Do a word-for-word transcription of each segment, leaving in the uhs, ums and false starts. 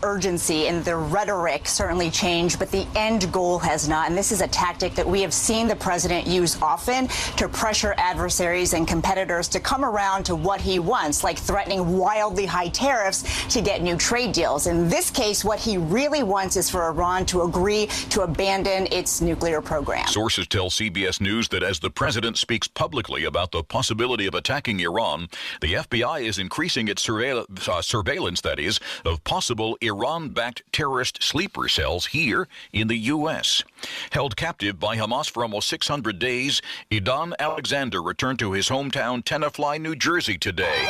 urgency and the rhetoric certainly changed, but the end goal has not. And this is a tactic that we have seen the president use often to pressure adversaries and competitors to come around to what he wants, like threatening wildly high tariffs to get new trade deals. In this case, what he really wants is for Iran to agree to abandon its nuclear program. Sources tell C B S News that as the president speaks publicly about the possibility of attacking Iran, the F B I is increasing its surveil- uh, surveillance, that is, of possible Iran-backed terrorist sleeper cells here in the U S. Held captive by Hamas for almost six hundred days, Idan Alexander returned to his hometown Tenafly, New Jersey today.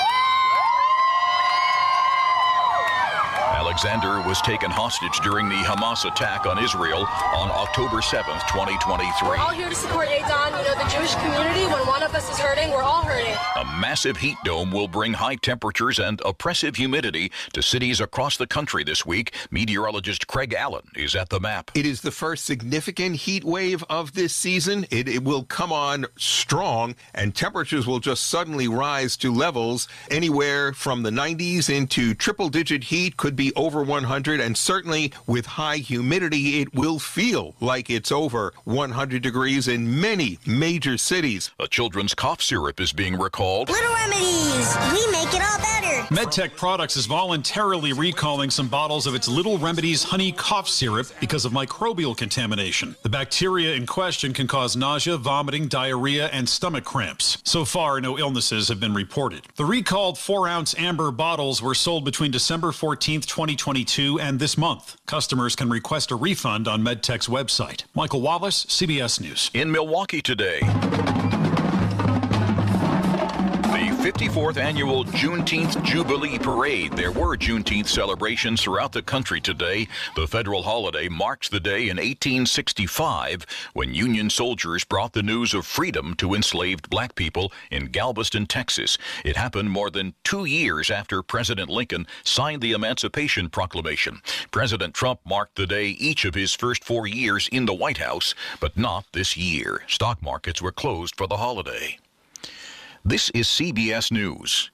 Alexander was taken hostage during the Hamas attack on Israel on October seventh, twenty twenty-three. We're all here to support Eitan, you know, the Jewish community. When one of us is hurting, we're all hurting. A massive heat dome will bring high temperatures and oppressive humidity to cities across the country this week. Meteorologist Craig Allen is at the map. It is the first significant heat wave of this season. It, it will come on strong, and temperatures will just suddenly rise to levels anywhere from the nineties into triple-digit heat, could be over one hundred, and certainly with high humidity, it will feel like it's over one hundred degrees in many major cities. A children's cough syrup is being recalled. Little Remedies, we make it all better. MedTech Products is voluntarily recalling some bottles of its Little Remedies honey cough syrup because of microbial contamination. The bacteria in question can cause nausea, vomiting, diarrhea, and stomach cramps. So far, no illnesses have been reported. The recalled four-ounce amber bottles were sold between December fourteenth, twenty twenty-two and this month. Customers can request a refund on MedTech's website. Michael Wallace, C B S News. In Milwaukee today, the fifty-fourth annual Juneteenth Jubilee Parade. There were Juneteenth celebrations throughout the country today. The federal holiday marks the day in eighteen sixty-five when Union soldiers brought the news of freedom to enslaved black people in Galveston, Texas. It happened more than two years after President Lincoln signed the Emancipation Proclamation. President Trump marked the day each of his first four years in the White House, but not this year. Stock markets were closed for the holiday. This is C B S News.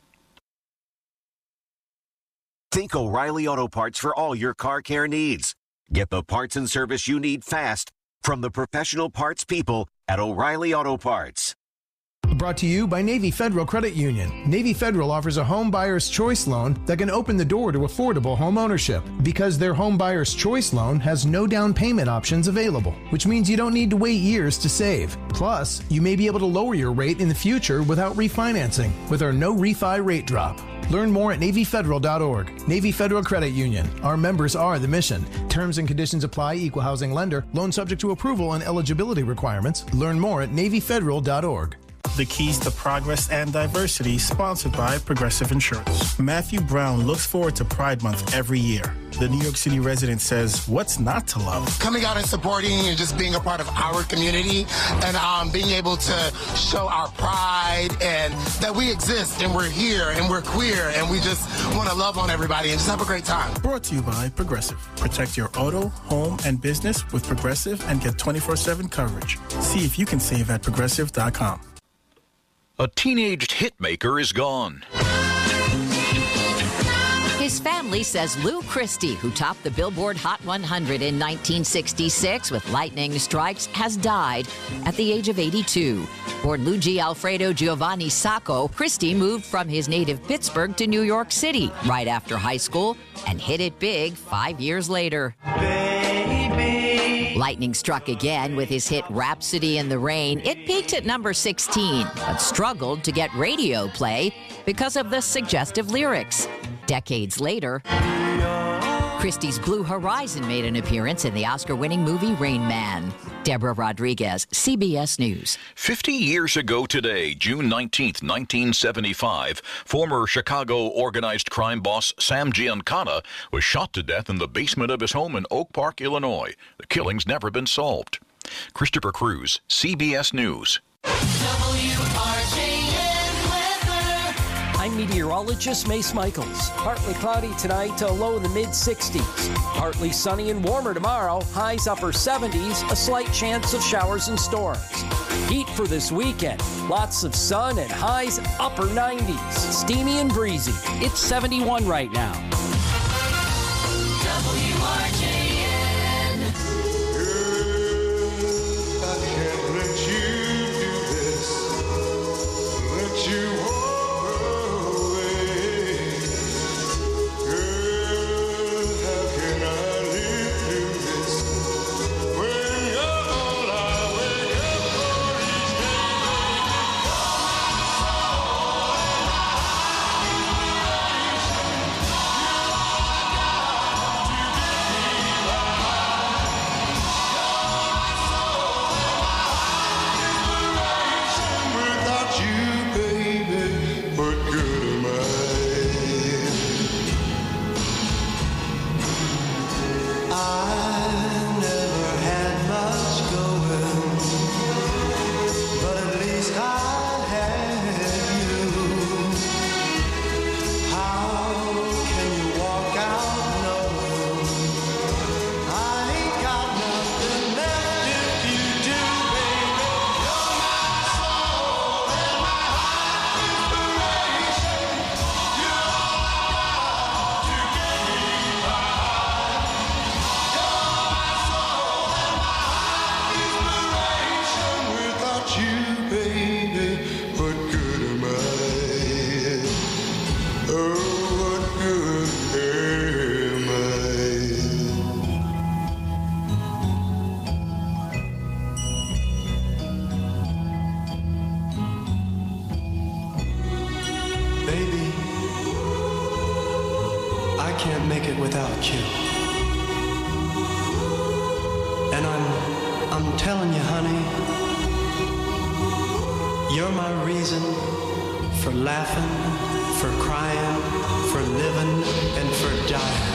Think O'Reilly Auto Parts for all your car care needs. Get the parts and service you need fast from the professional parts people at O'Reilly Auto Parts. Brought to you by Navy Federal Credit Union. Navy Federal offers a home buyer's choice loan that can open the door to affordable home ownership because their home buyer's choice loan has no down payment options available, which means you don't need to wait years to save. Plus, you may be able to lower your rate in the future without refinancing with our no refi rate drop. Learn more at Navy Federal dot org. Navy Federal Credit Union. Our members are the mission. Terms and conditions apply. Equal housing lender. Loan subject to approval and eligibility requirements. Learn more at Navy Federal dot org. The Keys to Progress and Diversity, sponsored by Progressive Insurance. Matthew Brown looks forward to Pride Month every year. The New York City resident says, what's not to love? Coming out and supporting and just being a part of our community and um, being able to show our pride and that we exist and we're here and we're queer and we just want to love on everybody and just have a great time. Brought to you by Progressive. Protect your auto, home, and business with Progressive and get twenty-four seven coverage. See if you can save at progressive dot com. A teenaged hitmaker is gone. His family says Lou Christie, who topped the Billboard Hot one hundred in nineteen sixty-six with Lightning Strikes, has died at the age of eighty-two. Born Luigi Alfredo Giovanni Sacco, Christie moved from his native Pittsburgh to New York City right after high school and hit it big five years later. Lightning struck again with his hit Rhapsody in the Rain. It peaked at number sixteen, but struggled to get radio play because of the suggestive lyrics. Decades later, Christie's Blue Horizon made an appearance in the Oscar-winning movie Rain Man. Deborah Rodriguez, C B S News. Fifty years ago today, June nineteenth, nineteen seventy-five, former Chicago organized crime boss Sam Giancana was shot to death in the basement of his home in Oak Park, Illinois. The killing's never been solved. Christopher Cruz, C B S News. I'm meteorologist Mace Michaels. Partly cloudy tonight to a low in the mid sixties. Partly sunny and warmer tomorrow, highs upper seventies, a slight chance of showers and storms. Heat for this weekend, lots of sun and highs upper nineties. Steamy and breezy. It's seventy-one right now. without you. And I'm, I'm telling you, honey, you're my reason for laughing, for crying, for living, and for dying.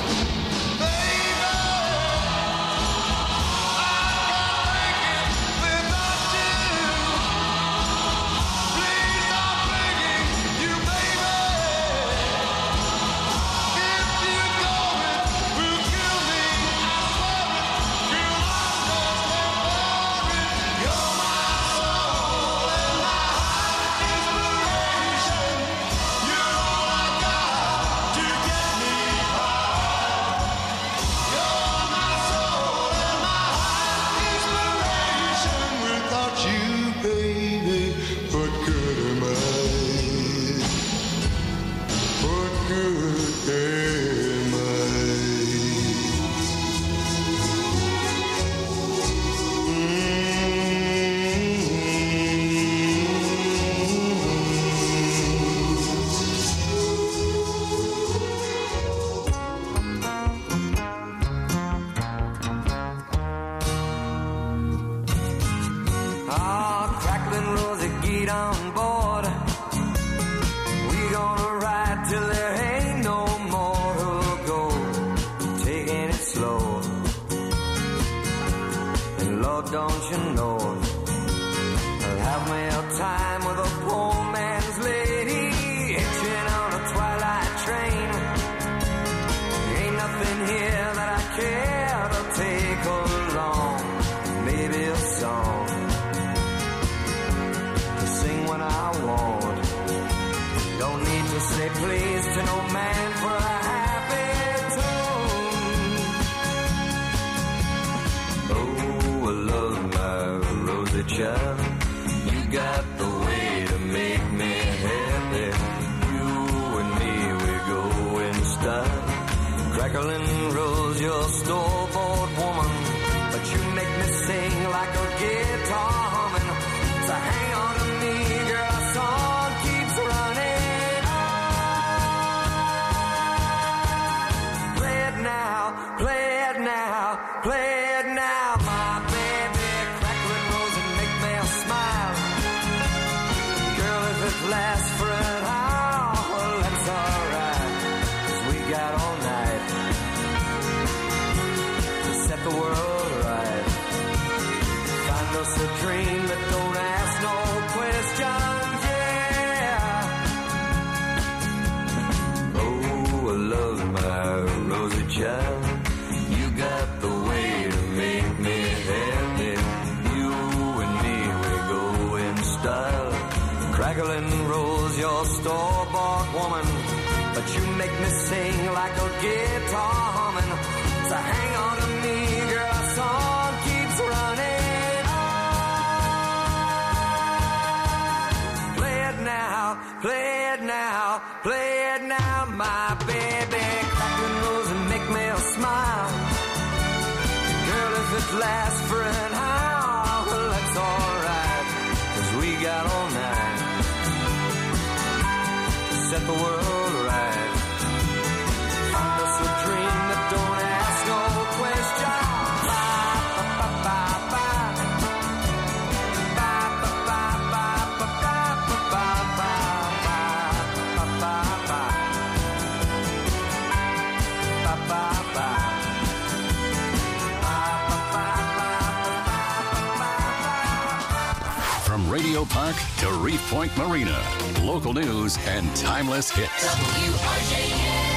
Radio Park to Reef Point Marina. Local news and timeless hits. W R J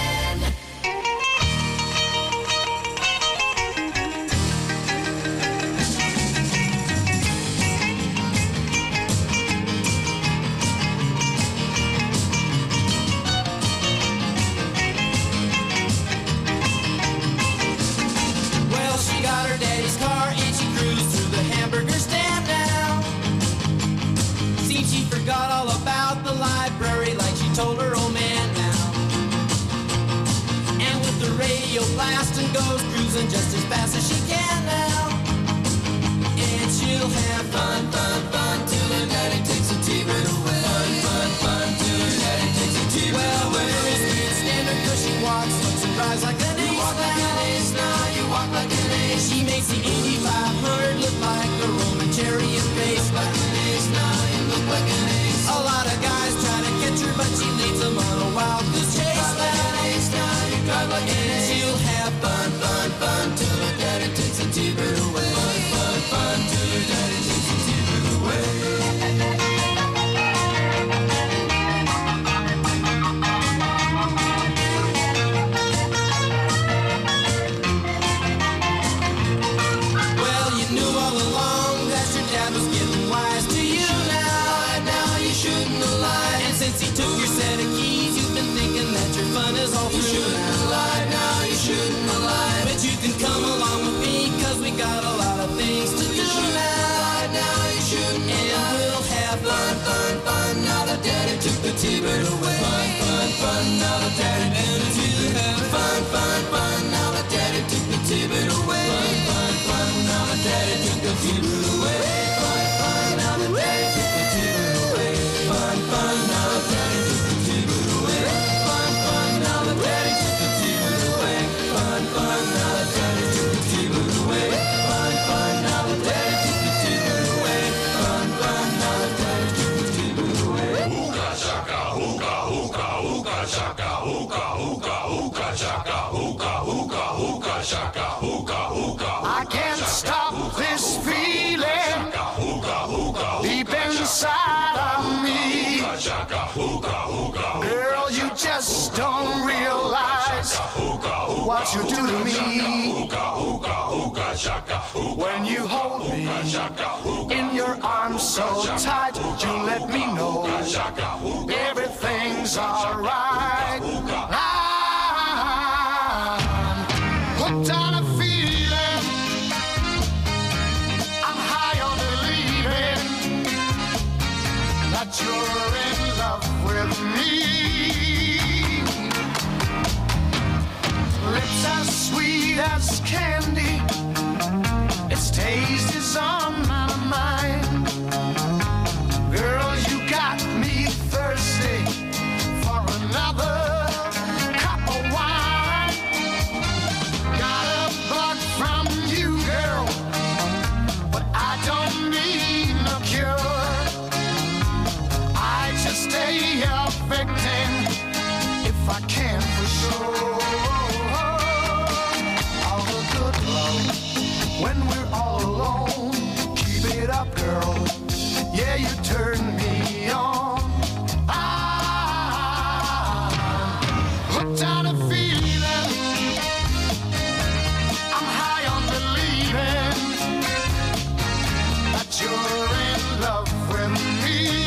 N. Well, she got her daddy's car and she cruised through the hamburger stand now. She forgot all about the library like she told her old man now. And with the radio blasting goes cruising just as fast as she can now. And she'll have fun, fun, fun till her daddy takes a T-bird away. Fun, fun, fun till her daddy takes a T-bird away. Well, the girl's being standard cause she walks, looks and drives like an ace. makes the Indy five hundred look like a Roman chariot race. Like an ace, now you look like an ace. A lot of guys try to catch her, but she leads them on a wild goose chase. Like an ace, now you drive like an ace. She'll have fun, fun, fun till her daddy takes a T-bird away. Fun, fun, fun till her daddy takes a T-bird away. Since he took your set of keys, you've been thinking that your fun is all through. You shouldn't have lied, now you shouldn't have lied. But you can come along with me, cause we got a lot of things to do now. Now you shouldn't have lied. And we'll have fun, fun, fun. Now that daddy took the T-bird away. Fun, fun, fun. Now that daddy took the T-bird away. Fun, fun, fun. Now that daddy took the T-bird away. Fun, fun, fun. Now that daddy took the T-bird away. Fun, fun. Now that daddy took the T-bird away. Fun, fun. Now that daddy took the T-bird away. Fun, fun. Now that daddy took the T-bird away. Fun, fun. Now that daddy took the T-bird away. Fun, fun. Now that daddy took the T-bird away. Fun, fun. Now that daddy took the T-bird away. Hookah chaka, hookah, hookah, hookah chaka, hookah, hookah, hookah chaka, hookah, hookah, hookah chaka, hookah, hookah. I can't stop this feeling deep inside of me. Girl, you just don't realize what you do to me. When you hold me in your arms so tight, you let me know everything's alright. I'm hooked on a feeling, I'm high on believing that you're in love with me. Lips as sweet as candy, its taste is on my mind. Girl, you got me thirsty for another cup of wine. Got a bug from you, girl, but I don't need no cure. I just stay a victim if I can for sure. All the good love when we're all alone. Keep it up, girl. Yeah, you turn me on. I'm hooked on a feeling, I'm high on believing that you're in love with me.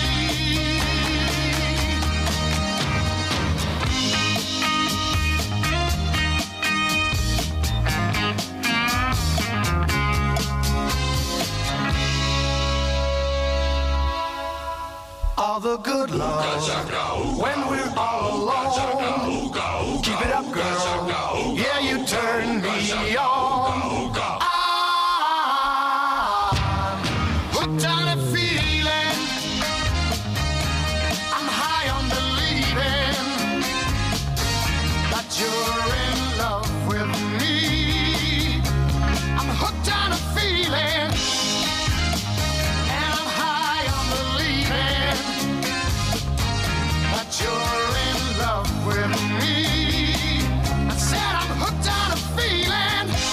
All the good love when we're all alone. Keep it up, girl. Yeah, you turn me on. I'm hooked on a feeling, I'm high on believing that you're in love with me. I'm hooked on a feeling, and I'm high on believing that you're in love with me. I said I'm hooked on a feeling.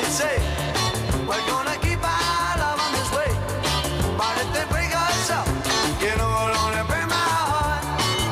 say we're gonna keep our love on this way. But if they break us up, you know it'll only break my heart.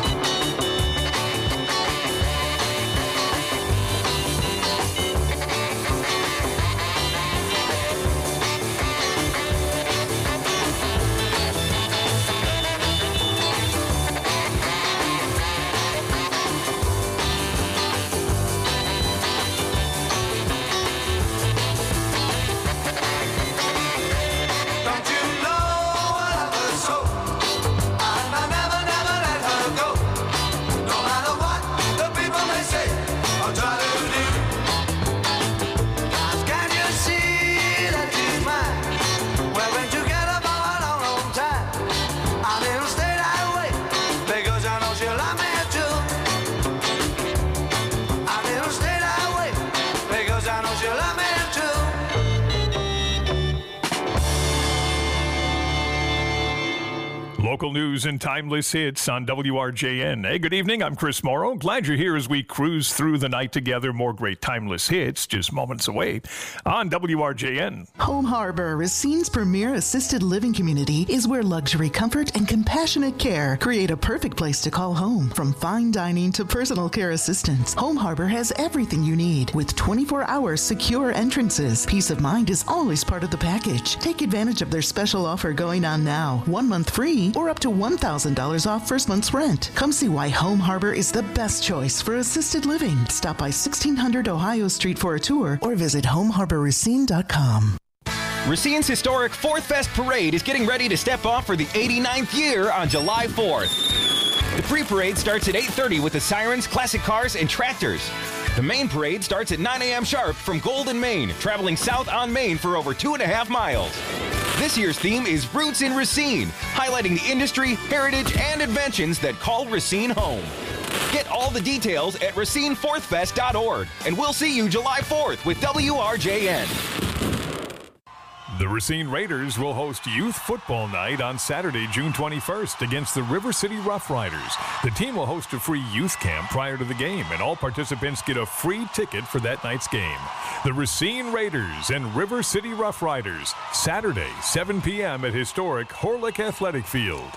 Don't you know I love her so? And I never, never let her go. No matter what the people may say or try to do. 'Cause can't you see that she's mine? We've been together for a long, long time. And it'll stay that way because I know she'll love me too. And it'll stay that way because I know she'll love me too. Local news and timeless hits on W R J N. Hey, good evening. I'm Chris Morrow. Glad you're here as we cruise through the night together. More great timeless hits just moments away on W R J N. Home Harbor, Racine's premier assisted living community, is where luxury, comfort, and compassionate care create a perfect place to call home. From fine dining to personal care assistance, Home Harbor has everything you need with twenty-four hour secure entrances. Peace of mind is always part of the package. Take advantage of their special offer going on now. One month free or up to one thousand dollars off first month's rent. Come see why Home Harbor is the best choice for assisted living. Stop by sixteen hundred Ohio Street for a tour or visit home harbor racine dot com. Racine's historic Fourth Fest Parade is getting ready to step off for the eighty-ninth year on July fourth. The pre-parade starts at eight thirty with the sirens, classic cars, and tractors. The main parade starts at nine a.m. sharp from Golden, Maine, traveling south on Maine for over two and a half miles. This year's theme is Roots in Racine, highlighting the industry, heritage, and inventions that call Racine home. Get all the details at racine fourth fest dot org, and we'll see you July fourth with W R J N. The Racine Raiders will host Youth Football Night on Saturday, June twenty-first against the River City Rough Riders. The team will host a free youth camp prior to the game, and all participants get a free ticket for that night's game. The Racine Raiders and River City Rough Riders, Saturday, seven p.m. at historic Horlick Athletic Field.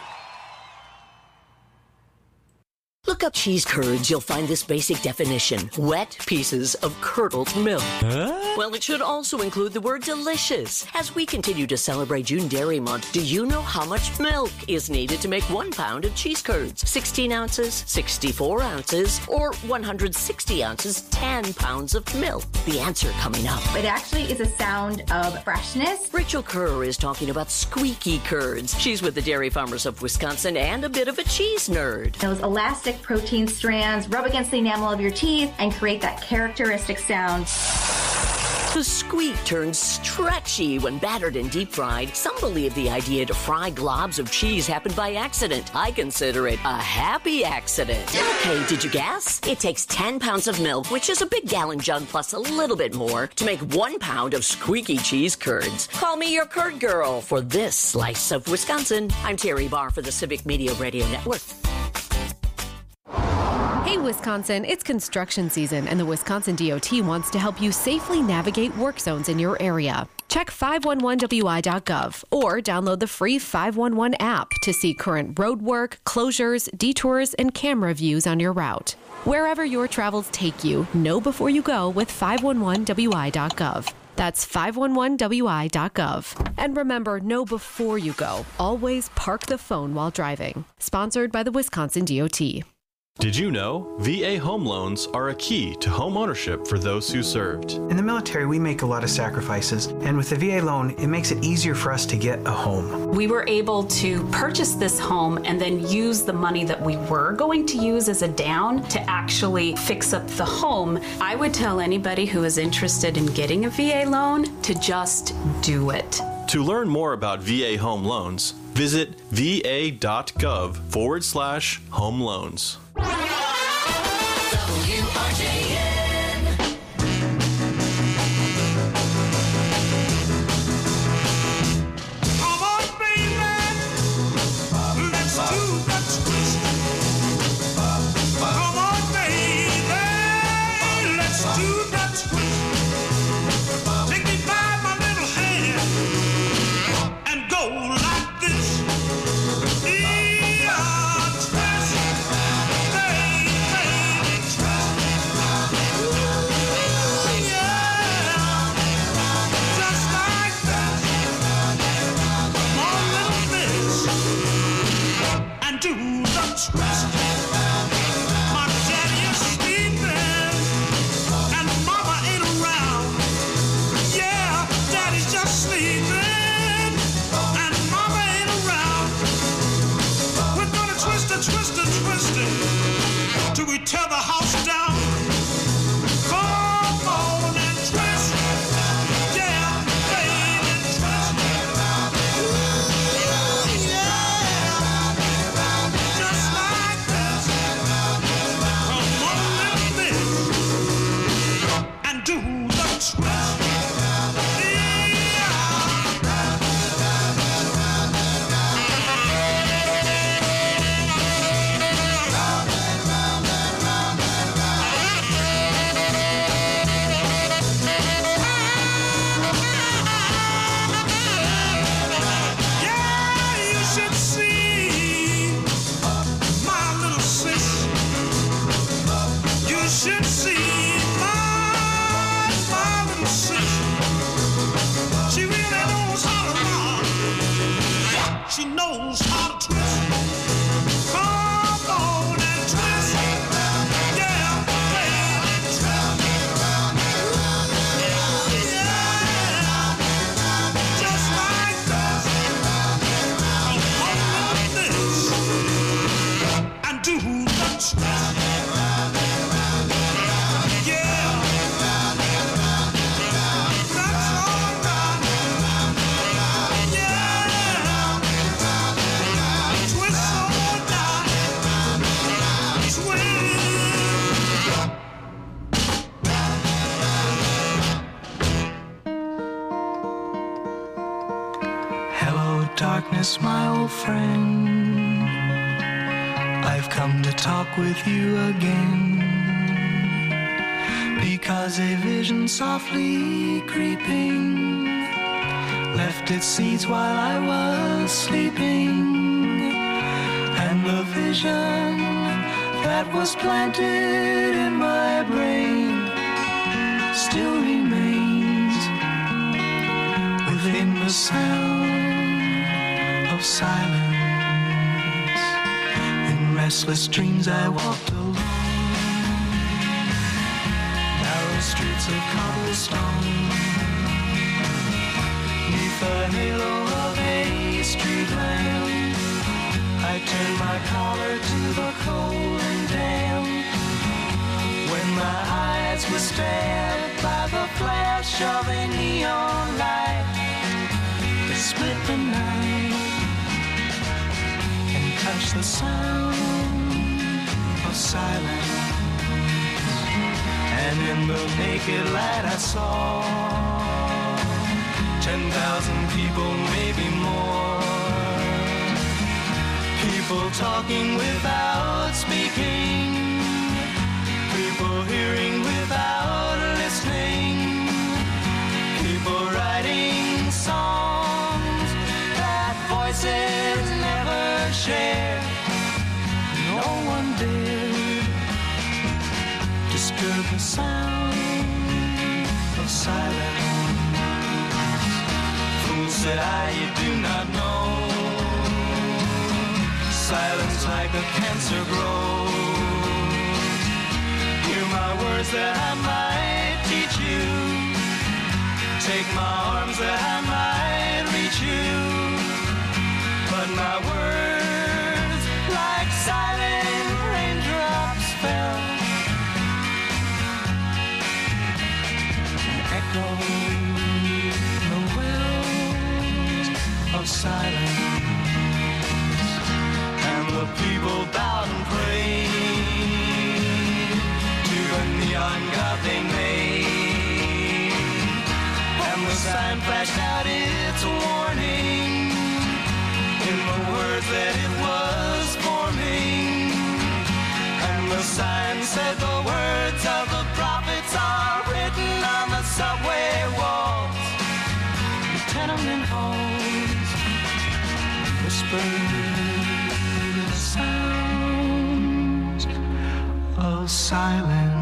Look up cheese curds, you'll find this basic definition. Wet pieces of curdled milk. Huh? Well, it should also include the word delicious. As we continue to celebrate June Dairy Month, do you know how much milk is needed to make one pound of cheese curds? sixteen ounces, sixty-four ounces, or one hundred sixty ounces, ten pounds of milk? The answer coming up. It actually is a sound of freshness. Rachel Kerr is talking about squeaky curds. She's with the Dairy Farmers of Wisconsin and a bit of a cheese nerd. Those elastic protein strands rub against the enamel of your teeth and create that characteristic sound. The squeak turns stretchy when battered and deep fried. Some believe the idea to fry globs of cheese happened by accident. I consider it a happy accident. Okay, did you guess? It takes ten pounds of milk, which is a big gallon jug plus a little bit more, to make one pound of squeaky cheese curds. Call me your curd girl for this slice of Wisconsin. I'm Terry Barr for the Civic Media Radio Network. Hey Wisconsin, it's construction season and the Wisconsin D O T wants to help you safely navigate work zones in your area. Check five one one W I dot gov or download the free five one one app to see current road work, closures, detours, and camera views on your route. Wherever your travels take you, know before you go with five one one W I dot gov. That's five one one W I dot gov. And remember, know before you go. Always park the phone while driving. Sponsored by the Wisconsin D O T. Did you know V A home loans are a key to home ownership for those who served? In the military, we make a lot of sacrifices, and with the V A loan, it makes it easier for us to get a home. We were able to purchase this home and then use the money that we were going to use as a down to actually fix up the home. I would tell anybody who is interested in getting a V A loan to just do it. To learn more about V A home loans, visit va.gov forward slash home loans. W R J N. Come on, baby, let's do that twist. Come on, baby, let's do that twist. Take me darkness, my old friend. I've come to talk with you again, because a vision softly creeping left its seeds while I was sleeping, and the vision that was planted in my brain still remains within the sound of silence. In restless dreams I walked alone, narrow streets of cobblestone, neath the halo of a street lamp. I turned my collar to the cold and damp, when my eyes were stabbed by the flash of a neon light that split the night and touched the sound of silence. And in the naked light I saw ten thousand people, maybe more, people talking without speaking, people hearing without listening, people writing songs that voices never share. No one dared disturb the sound of silence. Fool, said I, you do not know, silence like a cancer grows. Hear my words that I might teach you, take my arms that I might reach you, but my words like silent raindrops fell and echoed the wells of silence. And the people bowed and prayed to the neon god they made, and the sign flashed out its warning in the words that it was forming. And the sign said the words of the prophets are written on the subway walls, the tenement halls, whispered sounds of silence.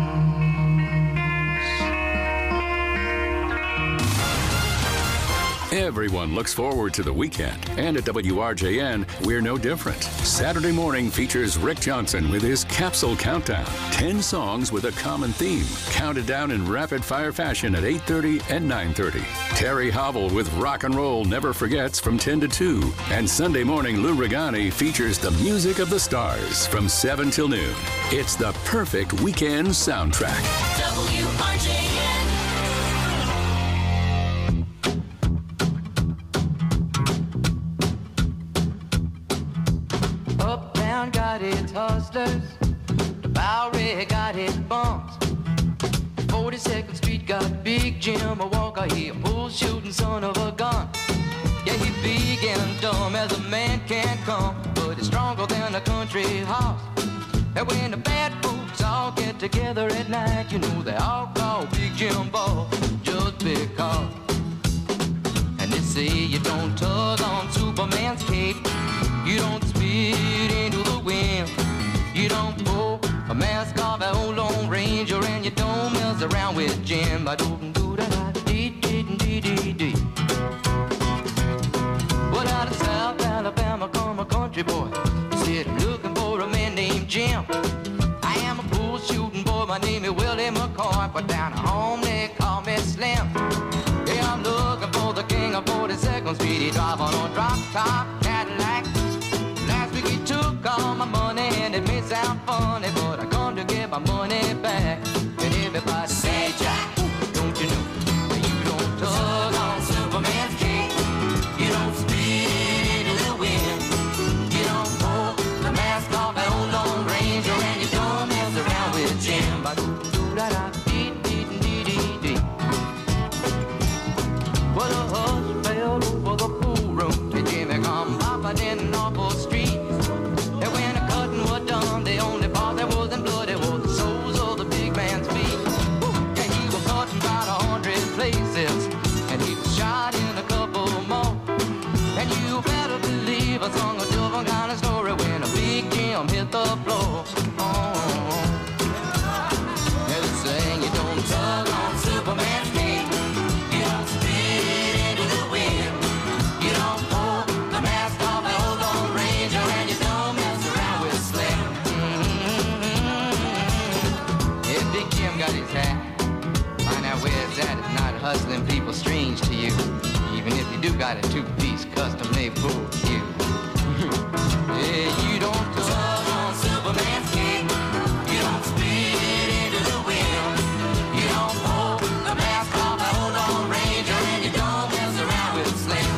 Everyone looks forward to the weekend, and at W R J N, we're no different. Saturday morning features Rick Johnson with his Capsule Countdown. Ten songs with a common theme, counted down in rapid-fire fashion at eight thirty and nine thirty. Terry Hobble with Rock and Roll Never Forgets from ten to two. And Sunday morning, Lou Regani features the music of the stars from seven till noon. It's the perfect weekend soundtrack. W R J N. Uptown got its hustlers, the Bowery got its bums, forty-second Street got Big Jim, a walker, he a bull shooting son of a gun. Yeah, he big and dumb as a man can come, but he's stronger than a country horse. And when the bad folks all get together at night, you know they all call Big Jim Boss just because. And they say you don't tug on Superman's cape, you don't spit into the wind, you don't pull a mask off an old Lone Ranger, and you don't mess around with Jim. I don't do that. Dee dee dee dee dee. Well, out of South Alabama come a country boy. He said I'm looking for a man named Jim. I am a bull shooting boy. My name is Willie McCoy, but down at home they call me Slim. Yeah, I'm looking for the king of forty-second Street. He drive on a drop top Cadillac. Last week he took all my money, and it may sound funny, but I come to get my money back. And everybody say, Jack, don't you know that you don't tug on Superman's cape, you don't spit into the wind, you don't pull the mask off an old Lone Ranger, and you don't mess around with Jim. Well, the hush fell over the pool room, and Jimmy mama sung a different kind of story when a big Jim hit the floor. Oh, they're saying you don't tug on Superman's cape, you don't spit into the wind, you don't pull the mask off the old Lone Ranger, and you don't mess around with Slim. Mm-hmm. If Big Jim got his hat, find out where it's at. It's not hustling people strange to you, even if you do got a two-piece custom-made for you. Yeah, you don't tug on Superman's cape, you don't spit into the wind, you don't pull the mask off the old Lone Ranger, and you don't mess around with Slim.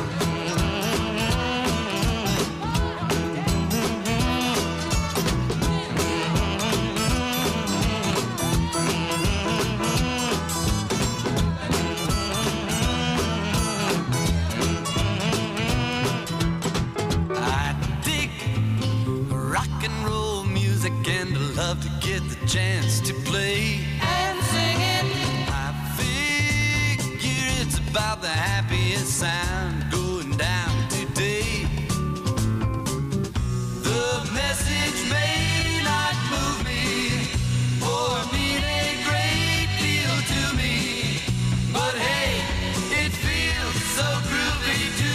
Love to get the chance to play and sing it. I figure it's about the happiest sound going down today. The message may not move me or mean a great deal to me, but hey, it feels so groovy to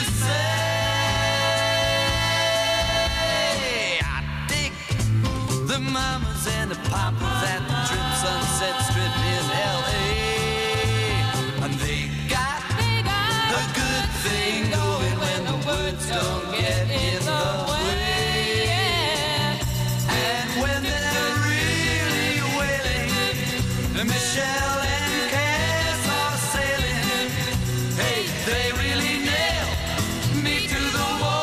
say. I dig the mama and the papas at the Trip Sunset Strip in L A, and they got, they got a good thing going when the words don't get in the way. And when they're really wailing, Michelle and Cass are sailing. Hey, they really nail me to the wall.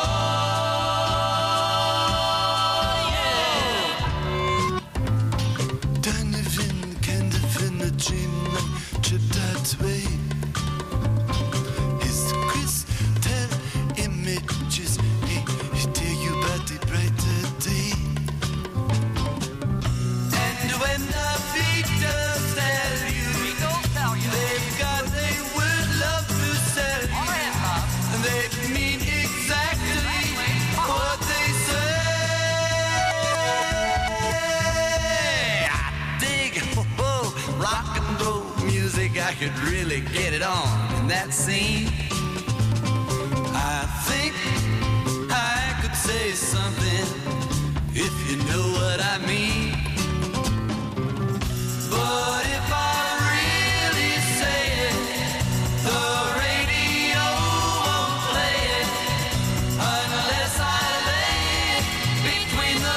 I could really get it on in that scene. I think I could say something if you know what I mean. But if I really say it, the radio won't play it unless I lay it between the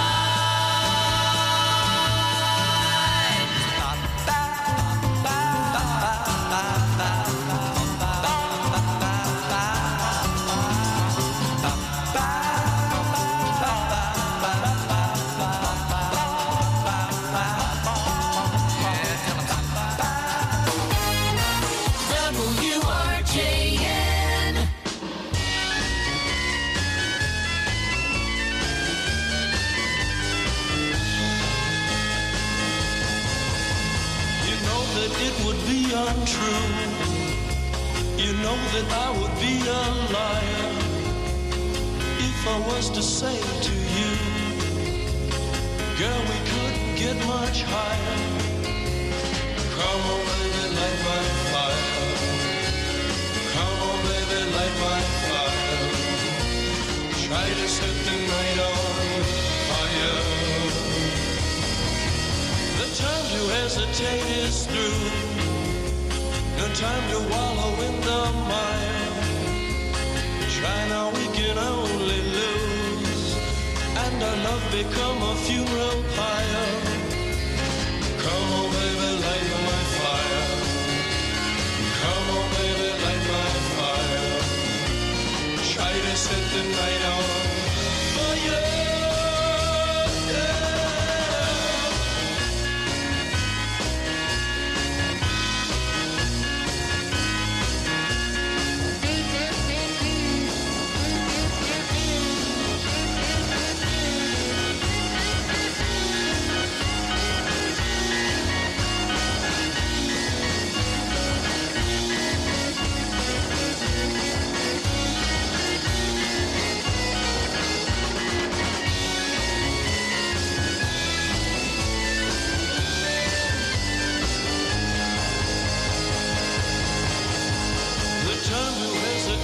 untrue. You know that I would be a liar if I was to say to you, girl, we couldn't get much higher. Come on, baby, light my fire. Come on, baby, light my fire. Try to set the night on fire. The time to hesitate is through. No time to wallow in the mire. Try now, we can only lose, and our love become a funeral pyre. Come on, baby, light my fire. Come on, baby, light my fire. Try to set the night on fire.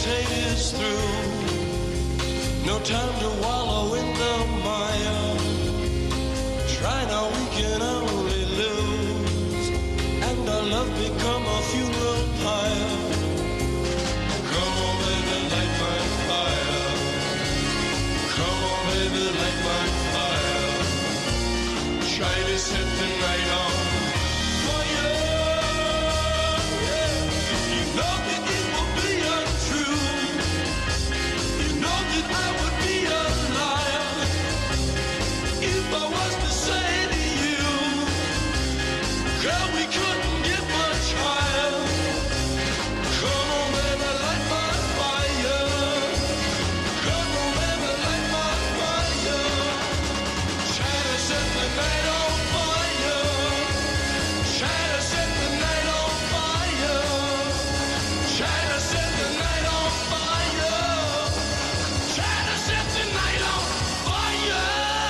day is through. No time to wallow in the mire. Try now, we can only lose. And our love become a funeral pyre. Come on, baby, light my fire. Come on, baby, light my fire. Try to set the night on fire. Yeah. You know that it will be untrue. You know that I would be a liar if I was to say to you, girl, we couldn't get much higher. Come on, baby, light my fire. Come on, baby, light my fire. Try to set the night on fire. Try to set the night on fire. Try to set the night on fire. Try to set the night on fire.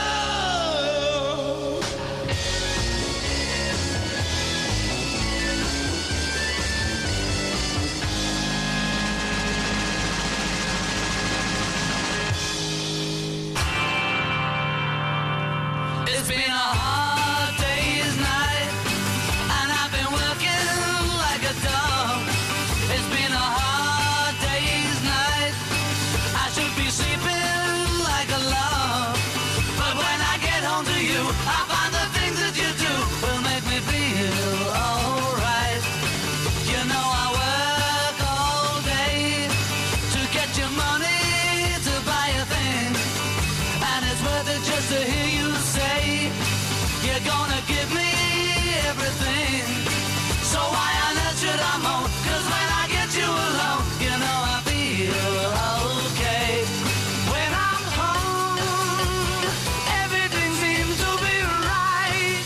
It's been a hard day's night, and I've been working like a dog. It's been a hard day's night. I should be sleeping like a log. But when I get home to you, I find the things that you do will make me feel alright. You know I work all day to get your money to buy a thing, and it's worth it just to hear you say you're gonna give me everything. So why on earth should I moan? 'Cause when I get you alone, you know I feel okay. When I'm home, everything seems to be right.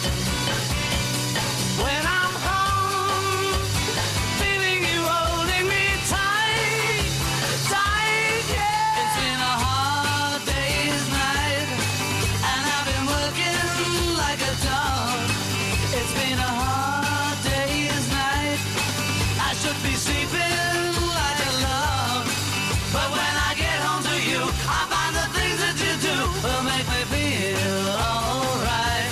When I'm home, feeling you holding me tight, tight, yeah. It's been a hard day's night, and I've been working like a dog. It's been a hard day's night. I should be sleeping like a log. But when I get home to you, I find the things that you do will make me feel alright.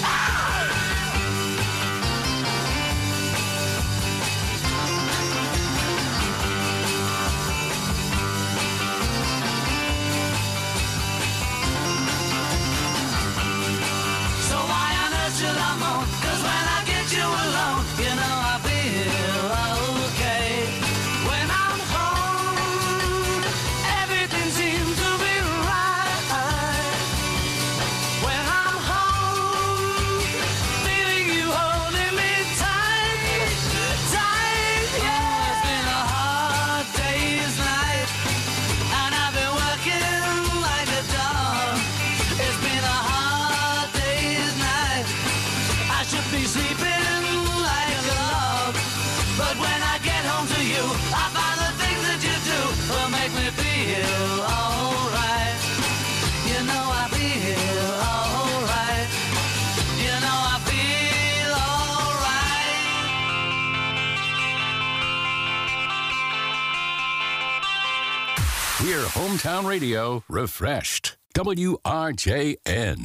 So why on earth should I moan? 'Cause when I get you alone, you know I feel okay. When I'm home, everything seems to be right. When I'm home, feeling you holding me tight, tight, yeah. It's been a hard day's night, and I've been working like a dog. It's been a hard day's night. I should be sleeping like a log. But when I get home to you, I find the things that you do will make me feel alright. You know I feel alright. You know I feel alright. We're Hometown Radio refreshed. W R J N.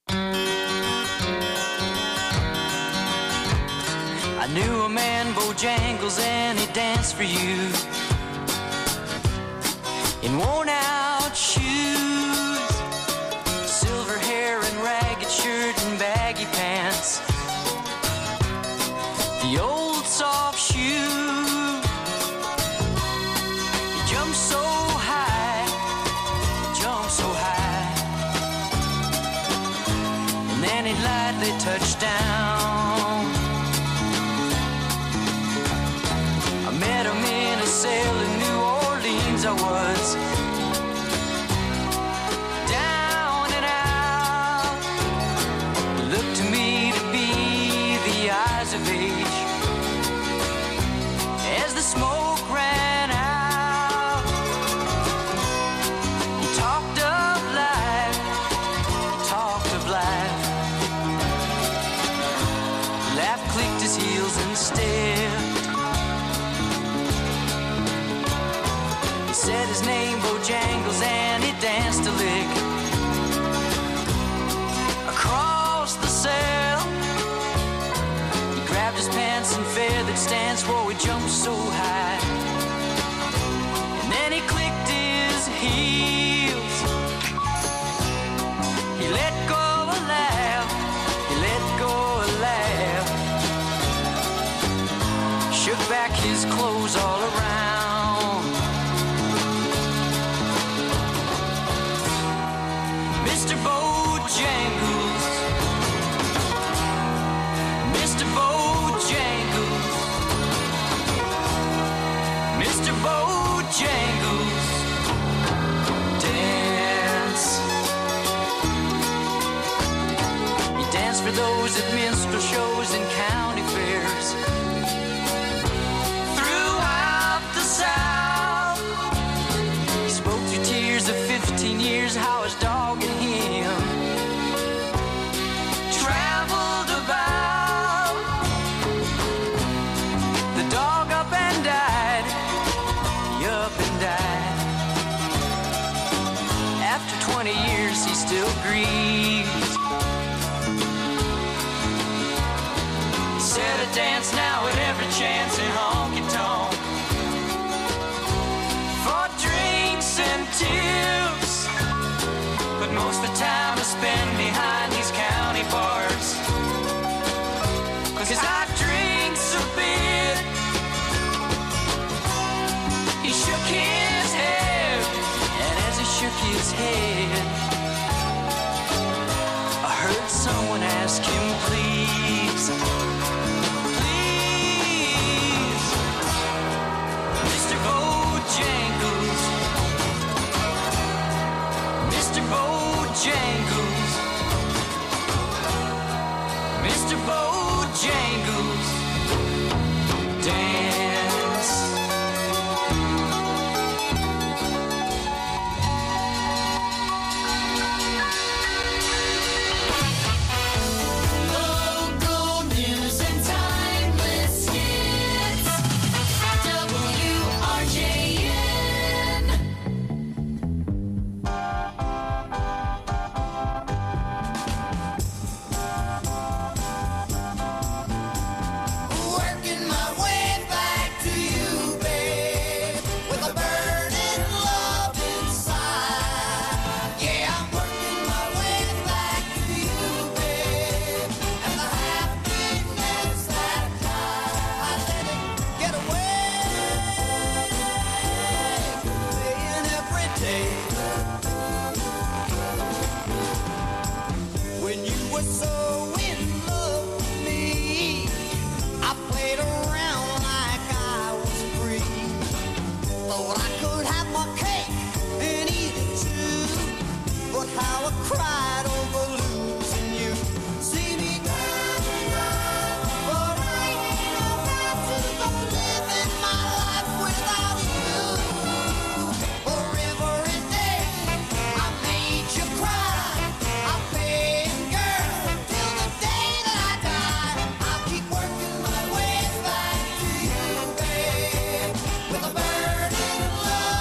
I knew a man, Bojangles, and he danced for you in worn out shoes, silver hair and ragged shirt and baggy pants, the old soft shoe. He jumped so high, jumped so high, and then he lightly touched down. I met him in a cell in New Orleans. I was down and out. Looked to me to be the eyes of age as the smoke ran out. He talked of life, he talked of life. Laugh clicked his heels and stared. He said stands for we jumped so high. And then he clicked his heels. He let go of a laugh. He let go of a laugh. Shook back his clothes all around. Mister Bojangles, Mister Bojangles, Mister Bojangles, dance. He danced for those at minstrel shows and county fairs. Throughout the South, he spoke through tears of fifteen years how his dog and him traveled about. The dog up and died, he up and died. After twenty years he still grieves. He said I dance now at every chance in honky-tonk for drinks and tips. But most of the time I spend behind these county bars, 'cause I drinks a bit. He shook his head, and as he shook his head, I heard someone ask him, please, please, Mister Bojangles, Mister Bojangles, Mister Bojangles, dance. Local news and timeless hits. W R J N. Working my way back to you, babe, with a burning love inside. Yeah, I'm working my way back to you, babe, and the happiness that I let it get away, playing every day. When you were so in love with me, I played around like I was free. Thought I could have my cake and eat it too. But how I cried over losing you. See me girl, but I ain't about to go living my life without you. For every day I made you cry, I paid girl till the day that I die. I'll keep working my way back to you, babe, with a burning love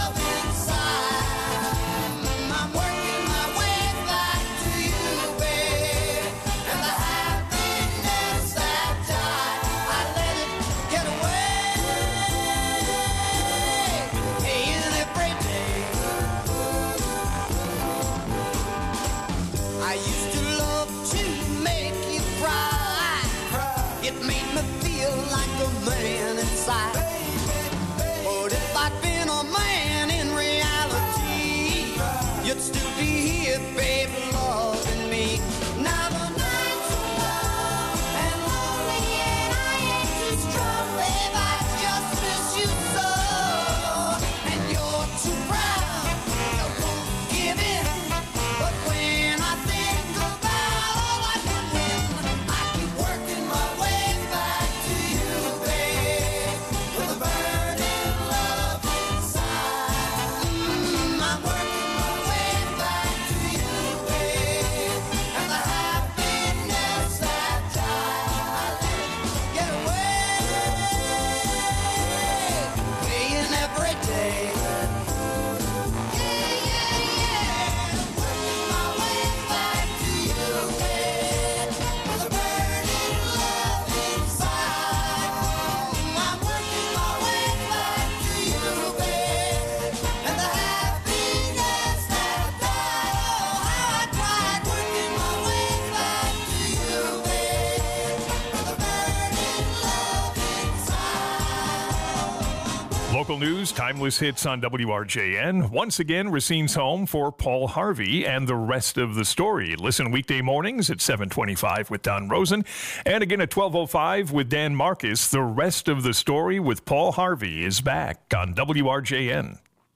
Local news, timeless hits on W R J N. Once again, Racine's home for Paul Harvey and the rest of the story. Listen weekday mornings at seven twenty-five with Don Rosen. And again at twelve oh five with Dan Marcus. The rest of the story with Paul Harvey is back on W R J N.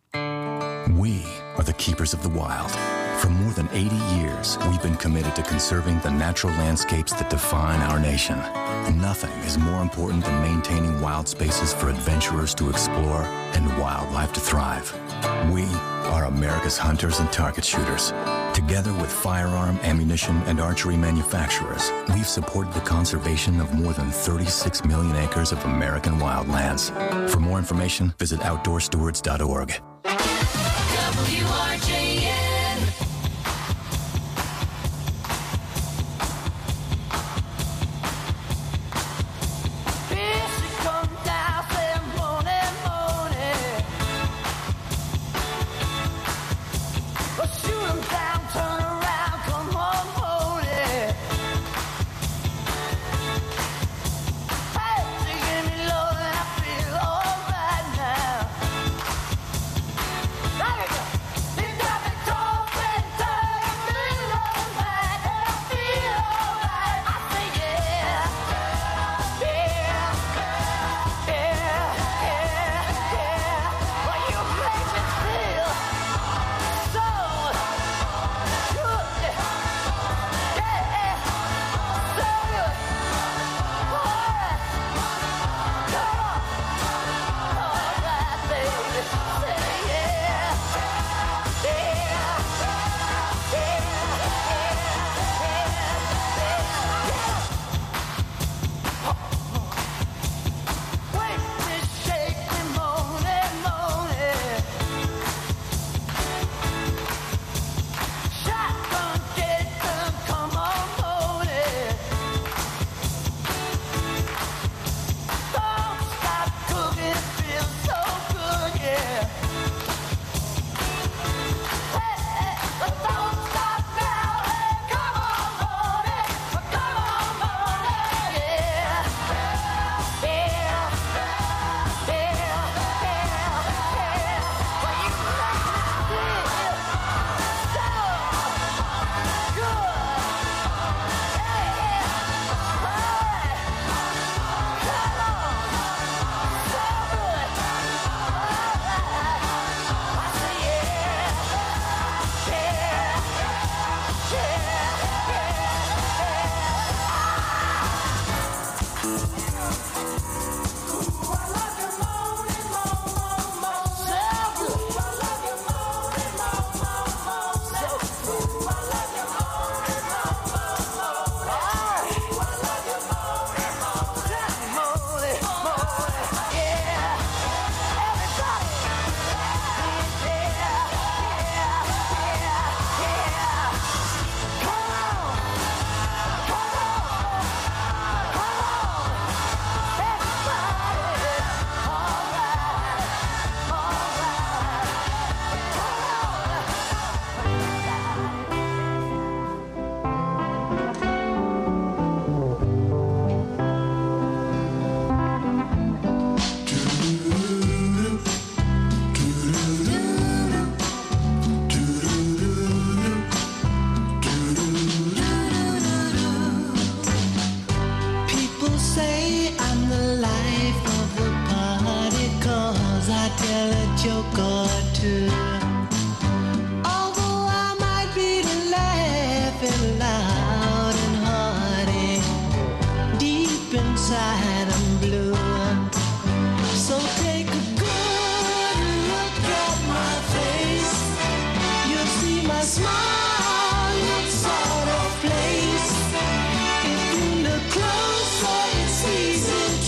We are the keepers of the wild. For more than eighty years, we've been committed to conserving the natural landscapes that define our nation. Nothing is more important than maintaining wild spaces for adventurers to explore and wildlife to thrive. We are America's hunters and target shooters. Together with firearm, ammunition, and archery manufacturers, we've supported the conservation of more than thirty-six million acres of American wildlands. For more information, visit outdoor stewards dot org. W R J N.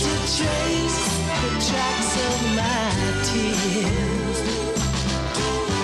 Trace the tracks of my tears.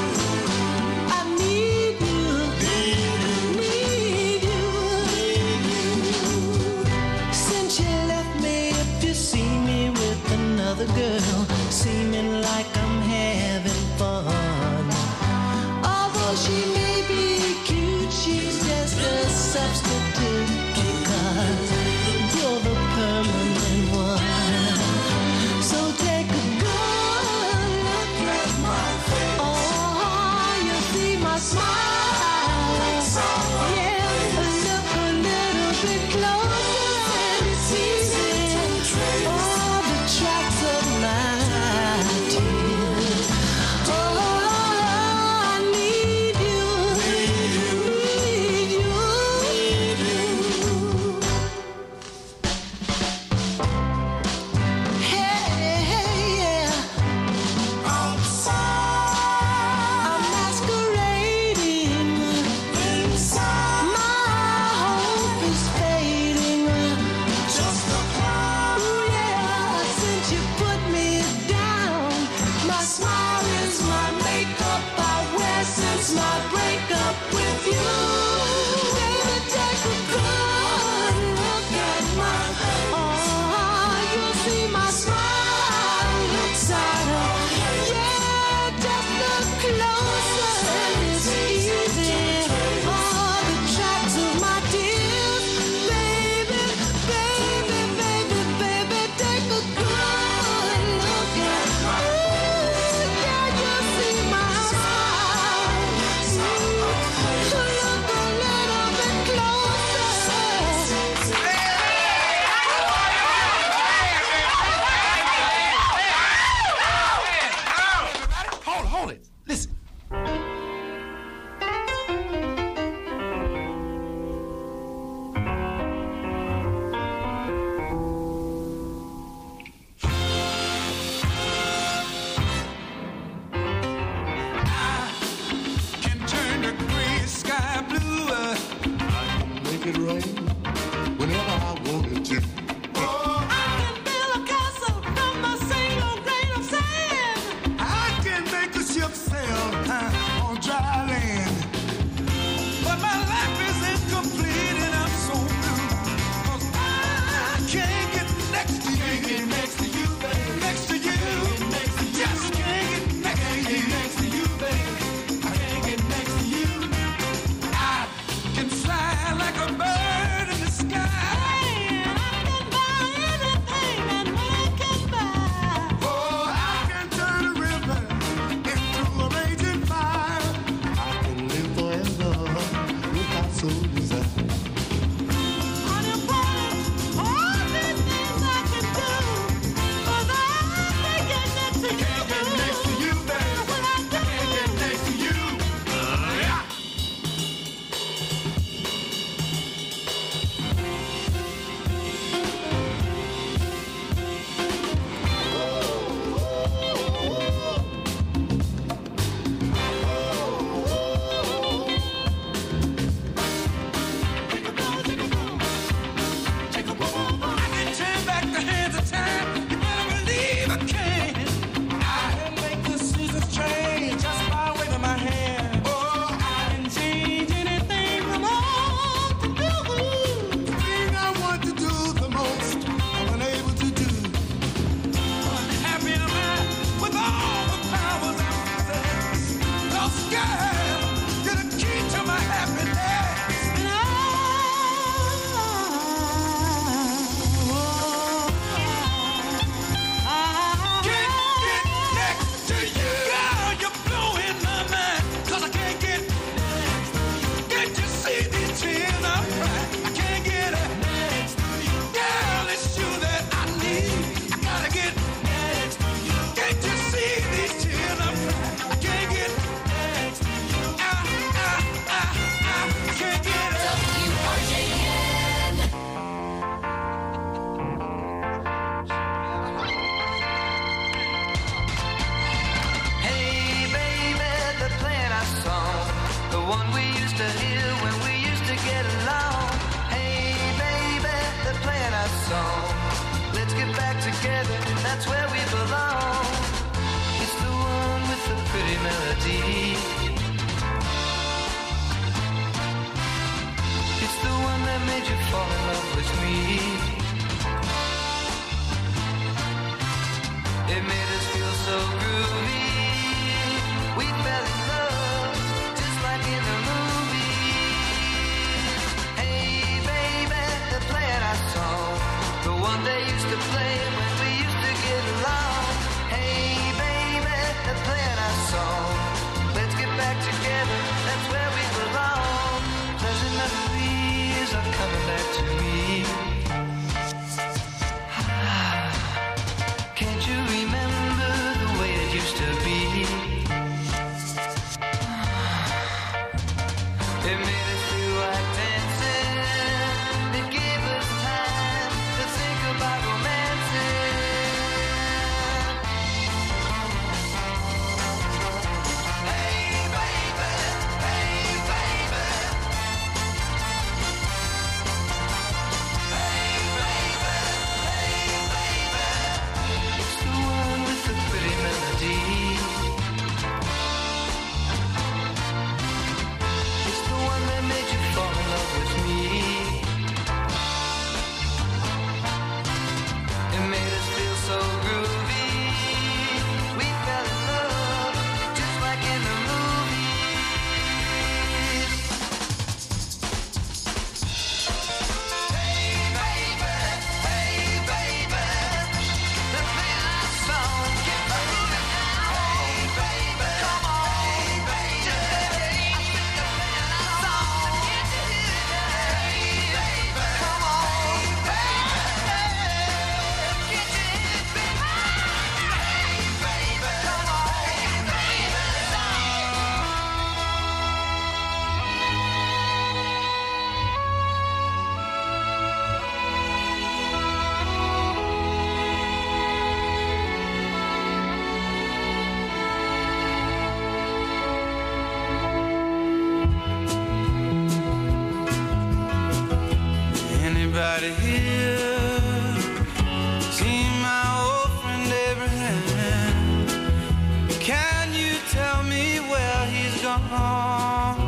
Let's get back together. That's gone.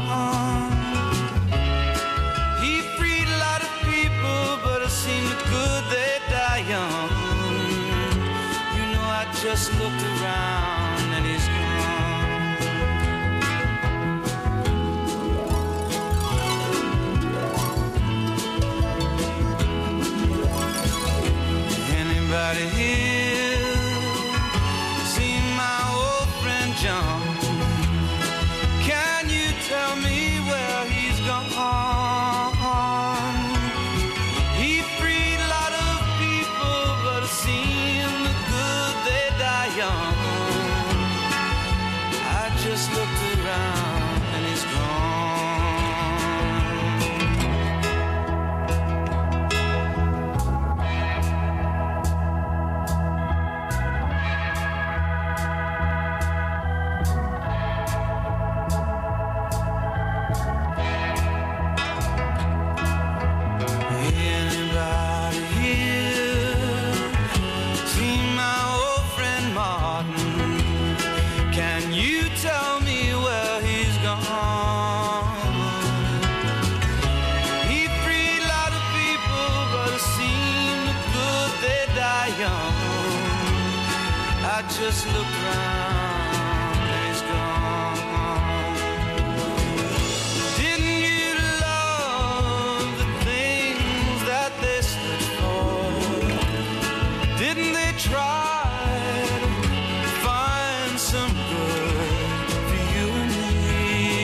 He freed a lot of people, but it seemed good they die young. You know, I just looked around and he's gone. Anybody here seen my old friend John? Can you tell me where he's gone? He freed a lot of people, but it seemed good they die young. I just looked around and he's Anybody here seen my old friend Martin? Can you tell me where he's gone? He freed a lot of people, but it seemed good they die young. I just looked around and he's gone. Didn't you love the things that they stood for? Didn't they try to find some good for you and me?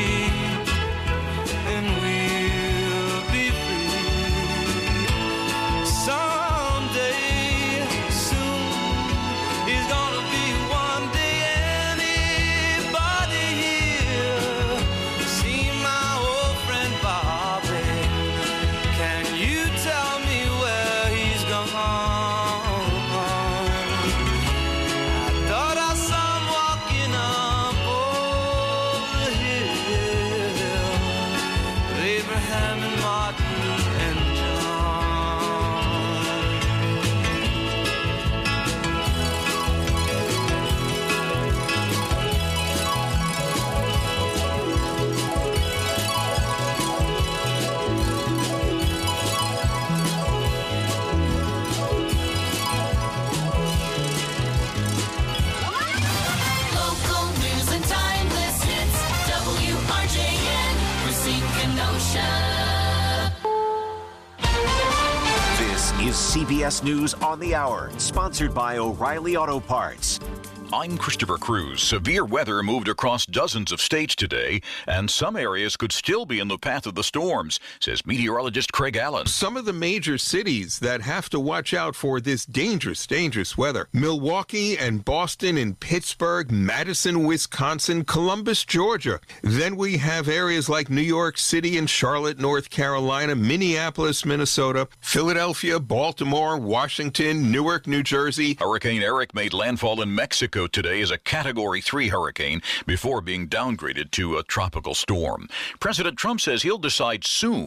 And we'll be free someday soon. He's gonna be one day. Anybody here see my old friend Bobby? Can you tell me where he's gone? I thought I saw him walking up over the hill with Abraham and Martin and Local news and timeless hits. W R J N, Racine Kenosha. This is C B S News on the Hour, sponsored by O'Reilly Auto Parts. I'm Christopher Cruz. Severe weather moved across dozens of states today, and some areas could still be in the path of the storms, says meteorologist Craig Allen. Some of the major cities that have to watch out for this dangerous, dangerous weather: Milwaukee and Boston and Pittsburgh, Madison, Wisconsin, Columbus, Georgia. Then we have areas like New York City and Charlotte, North Carolina, Minneapolis, Minnesota, Philadelphia, Baltimore, Washington, Newark, New Jersey. Hurricane Eric made landfall in Mexico today as a Category three hurricane before being downgraded to a tropical storm. President Trump says he'll decide soon